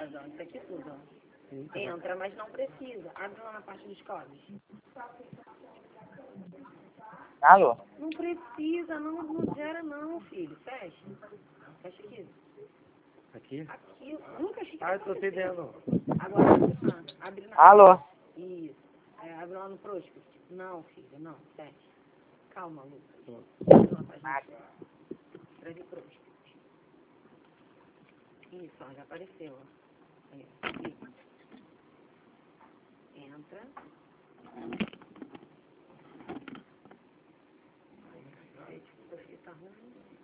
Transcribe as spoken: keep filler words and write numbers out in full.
casa, ó. Isso aqui tudo, ó. Entra, mas não precisa. Abre lá na parte dos códigos. Alô? Não precisa, não, não gera não, filho. Fecha. Fecha aqui. Aqui? Aqui, eu nunca achei que Ah, eu tô sem ideia, não. Agora abre lá. Abre na... Alô? Isso. É, abre lá no Prospect. Não, filho, não. Fecha. Calma, Lucas. Tô. Abre lá pra gente. Escreve Prospect. Isso, ó, já apareceu, ó. Aí, ó. Isso. Entra. Aí, tipo, tá ruim.